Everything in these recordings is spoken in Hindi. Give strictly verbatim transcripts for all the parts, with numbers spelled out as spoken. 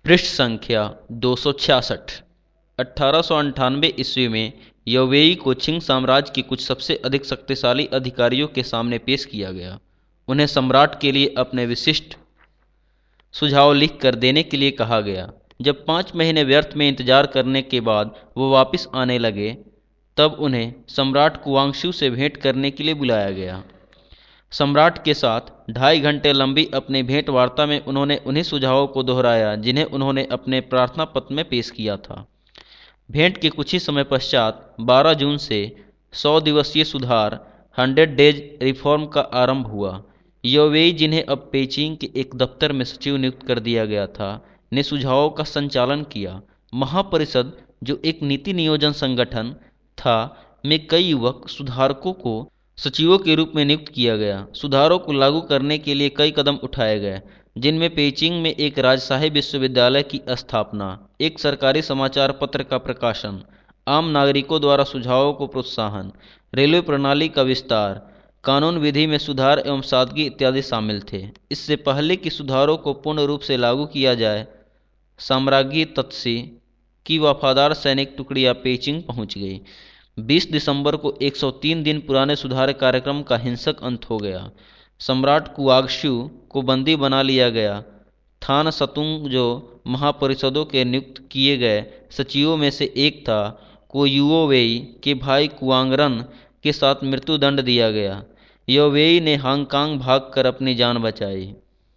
पृष्ठ संख्या दो सौ छियासठ। अठारह सौ अंठानवे ईस्वी में यौवेई को छिंग साम्राज्य के कुछ सबसे अधिक शक्तिशाली अधिकारियों के सामने पेश किया गया। उन्हें सम्राट के लिए अपने विशिष्ट सुझाव लिख कर देने के लिए कहा गया। जब पाँच महीने व्यर्थ में इंतजार करने के बाद वो वापस आने लगे, तब उन्हें सम्राट कुआंगशु से भेंट करने के लिए बुलाया गया। सम्राट के साथ ढाई घंटे लंबी अपनी भेंट वार्ता में उन्होंने उन्हीं सुझावों को दोहराया जिन्हें उन्होंने अपने प्रार्थना पत्र में पेश किया था। भेंट के कुछ ही समय पश्चात बारह जून से सौ दिवसीय सुधार हंड्रेड डेज रिफॉर्म का आरंभ हुआ। यौवेई, जिन्हें अब पेइचिंग के एक दफ्तर में सचिव नियुक्त कर दिया गया था, ने सुझावों का संचालन किया। महापरिषद, जो एक नीति नियोजन संगठन था, में कई युवक सुधारकों को सचिवों के रूप में नियुक्त किया गया। सुधारों को लागू करने के लिए कई कदम उठाए गए, जिनमें पेइचिंग में एक राजशाही विश्वविद्यालय की स्थापना, एक सरकारी समाचार पत्र का प्रकाशन, आम नागरिकों द्वारा सुझावों को प्रोत्साहन, रेलवे प्रणाली का विस्तार, कानून विधि में सुधार एवं सादगी इत्यादि शामिल थे। इससे पहले कि सुधारों को पूर्ण रूप से लागू किया जाए, साम्राज्ञी तत्सी की वफादार सैनिक टुकड़ियां पेइचिंग पहुंच गई। बीस दिसंबर को एक सौ तीन दिन पुराने सुधार कार्यक्रम का हिंसक अंत हो गया। सम्राट कुआंगशु को बंदी बना लिया गया। थान सतुंग, जो महापरिषदों के नियुक्त किए गए सचिवों में से एक था, को युओवेई के भाई कुआंगरन के साथ मृत्युदंड दिया गया। यौवेई ने हांगकांग भागकर अपनी जान बचाई।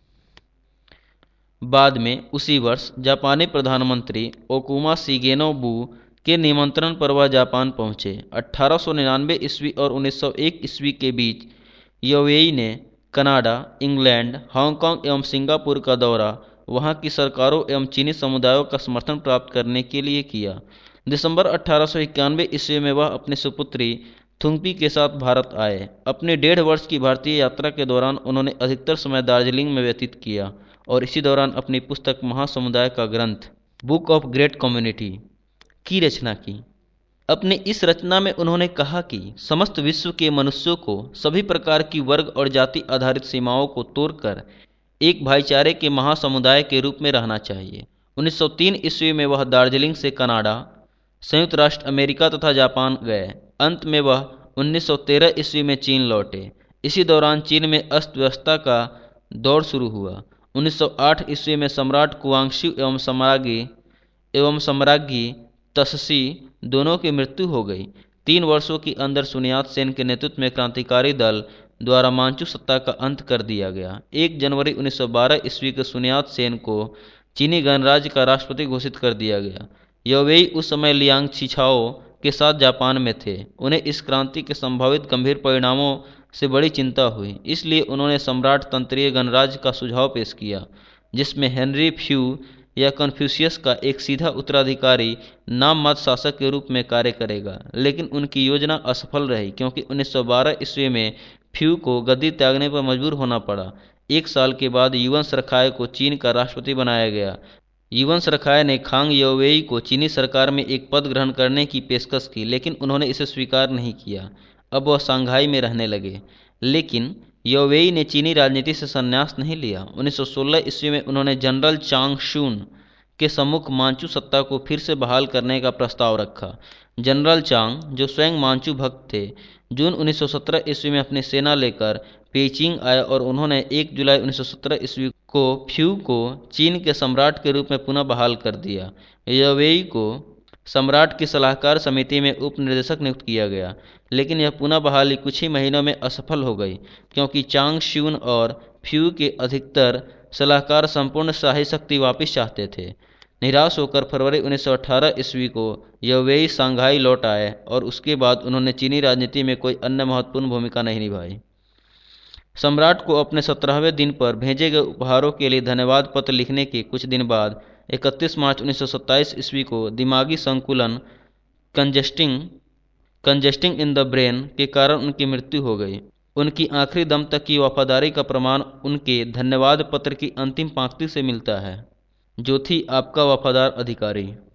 बाद में उसी वर्ष जापानी प्रधानमंत्री ओकुमा शिगेनोबु के निमंत्रण पर वह जापान पहुंचे। अठारह सौ निन्यानवे ईस्वी और उन्नीस सौ एक ईस्वी के बीच यौवेई ने कनाडा, इंग्लैंड, हांगकांग एवं सिंगापुर का दौरा वहां की सरकारों एवं चीनी समुदायों का समर्थन प्राप्त करने के लिए किया। दिसंबर अठारह सौ इक्यानवे ईस्वी में वह अपनी सुपुत्री थुंगपी के साथ भारत आए। अपने डेढ़ वर्ष की भारतीय यात्रा के दौरान उन्होंने अधिकतर समय दार्जिलिंग में व्यतीत किया और इसी दौरान अपनी पुस्तक महासमुदाय का ग्रंथ बुक ऑफ ग्रेट कम्युनिटी की रचना की। अपनी इस रचना में उन्होंने कहा कि समस्त विश्व के मनुष्यों को सभी प्रकार की वर्ग और जाति आधारित सीमाओं को तोड़कर एक भाईचारे के महासमुदाय के रूप में रहना चाहिए। उन्नीस सौ तीन ईस्वी में वह दार्जिलिंग से कनाडा, संयुक्त राष्ट्र अमेरिका तथा जापान गए। अंत में वह उन्नीस सौ तेरह ईस्वी में चीन लौटे। इसी दौरान चीन में अस्त व्यवस्था का दौर शुरू हुआ। उन्नीस सौ आठ ईस्वी में सम्राट कुआंगशु एवं सम्राज्ञी एवं सम्राज्ञी तससी दोनों की मृत्यु हो गई। तीन वर्षों के अंदर सुनियात सेन के नेतृत्व में क्रांतिकारी दल द्वारा मांचू सत्ता का अंत कर दिया गया। एक जनवरी उन्नीस सौ बारह ईस्वी को सुनियात सेन को चीनी गणराज्य का राष्ट्रपति घोषित कर दिया गया। यौवेई उस समय लियांग छिछाओ के साथ जापान में थे। उन्हें इस क्रांति के संभावित गंभीर परिणामों से बड़ी चिंता हुई, इसलिए उन्होंने सम्राट तंत्रीय गणराज्य का सुझाव पेश किया, जिसमें हेनरी फ्यू या कन्फ्यूशियस का एक सीधा उत्तराधिकारी नाम मात्र शासक के रूप में कार्य करेगा। लेकिन उनकी योजना असफल रही, क्योंकि उन्नीस सौ बारह ईस्वी में फ्यू को गद्दी त्यागने पर मजबूर होना पड़ा। एक साल के बाद युवन सरखाय को चीन का राष्ट्रपति बनाया गया। युवन सरखाय ने खांग यौवेई को चीनी सरकार में एक पद ग्रहण करने की पेशकश की, लेकिन उन्होंने इसे स्वीकार नहीं किया। अब वह शंघाई में रहने लगे, लेकिन यौवेई ने चीनी राजनीति से संन्यास नहीं लिया। उन्नीस सौ सोलह ईस्वी में उन्होंने जनरल चांग शुन के सम्मुख मांचू सत्ता को फिर से बहाल करने का प्रस्ताव रखा। जनरल चांग, जो स्वयं मांचू भक्त थे, जून उन्नीस सौ सत्रह ईस्वी में अपनी सेना लेकर पेइचिंग आए और उन्होंने एक जुलाई उन्नीस सौ सत्रह ईस्वी को फ्यू को चीन के सम्राट के रूप में पुनः बहाल कर दिया। यौवेई को सम्राट की सलाहकार समिति में उप निर्देशक नियुक्त किया गया, लेकिन यह पुनः बहाली कुछ ही महीनों में असफल हो गई, क्योंकि चांग शुन और फ्यू के अधिकतर सलाहकार संपूर्ण शाही शक्ति वापस चाहते थे। निराश होकर फरवरी उन्नीस सौ अठारह ईस्वी को यौवेई शंघाई लौट आए और उसके बाद उन्होंने चीनी राजनीति में कोई अन्य महत्वपूर्ण भूमिका नहीं निभाई। सम्राट को अपने सत्रहवें दिन पर भेजे गए उपहारों के लिए धन्यवाद पत्र लिखने के कुछ दिन बाद इकतीस मार्च उन्नीस सौ सत्ताईस ईस्वी को दिमागी संकुलन कंजेस्टिंग कंजेस्टिंग इन द ब्रेन के कारण उनकी मृत्यु हो गई। उनकी आखिरी दम तक की वफादारी का प्रमाण उनके धन्यवाद पत्र की अंतिम पंक्ति से मिलता है, जो थी, आपका वफादार अधिकारी।